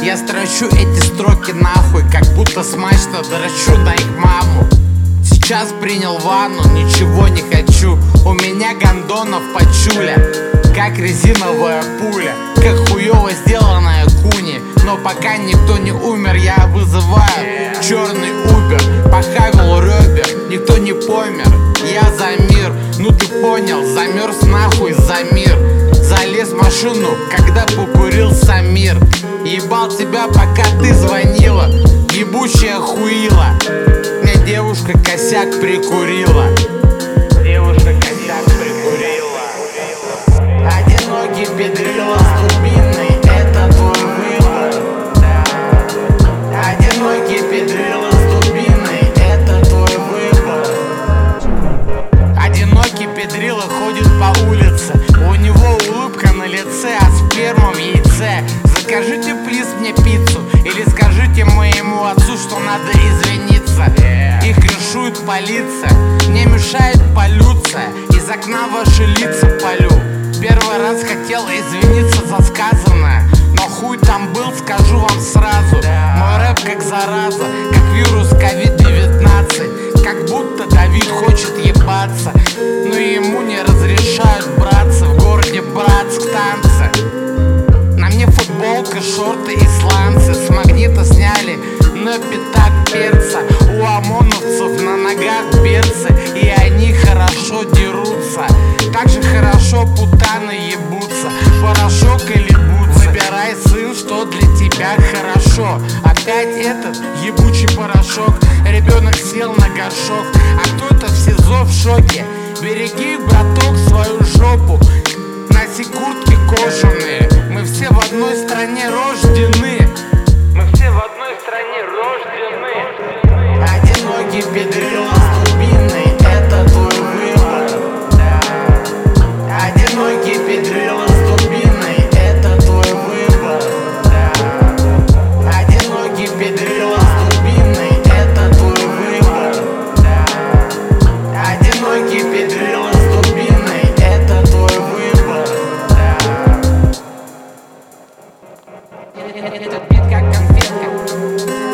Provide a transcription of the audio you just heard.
Я строчу эти строки нахуй, как будто смачно дрочу на их маму. Сейчас принял ванну, ничего не хочу. У меня гондонов почуля, как резиновая пуля, как хуёво сделанная куни. Но пока никто не умер, я вызываю черный убер. Похавил ребер, никто не помер. Я за мир, ну ты понял, замерз нахуй за мир. Залез в машину, когда покурил Самир. Ебал тебя, пока ты звонила, ебучая хуила. Мне девушка косяк прикурила. Девушка косяк прикурила. Одинокий педрила с дубиной, это твой выбор. Одинокий педрила с дубиной, это твой выбор. Одинокий педрила ходит по улице, у него улыбка на лице, а сперма в яйце. Закажите, плиз, мне пиццу, или скажите моему отцу, что надо извиниться. Их крышует полиция, мне мешает полюция, из окна ваши лица полю. Первый раз хотел извиниться за сказанное, но хуй там был, скажу вам сразу. Мой рэп как зараза, как вирус COVID-19. Как будто Давид хочет ебаться, но ему не разрешают браться в городе Братск танцы. На мне футболка, шорты и сланцы, с магнита сняли на пятак перца. У ОМОНовцев на ногах берцы, и они хорошо дерутся. Так же хорошо путаны ебутся, порошок или бутсы. Выбирай, сын, что для тебя хорошо. Опять этот ебучий порошок. Ребенок сел на горшок, а кто-то в СИЗО в шоке. Береги, браток, свою жопу. Носи куртки кожаные. Мы все в одной стране рождены. Мы все в одной стране рождены. Одинокий педрила с дубиной, это твой выбор. Одинокий педрила с дубиной, это твой выбор. Одинокий педрила с дубиной, это твой выбор. Одинокий педрила с дубиной, это твой выбор. Этот бит как конфетка.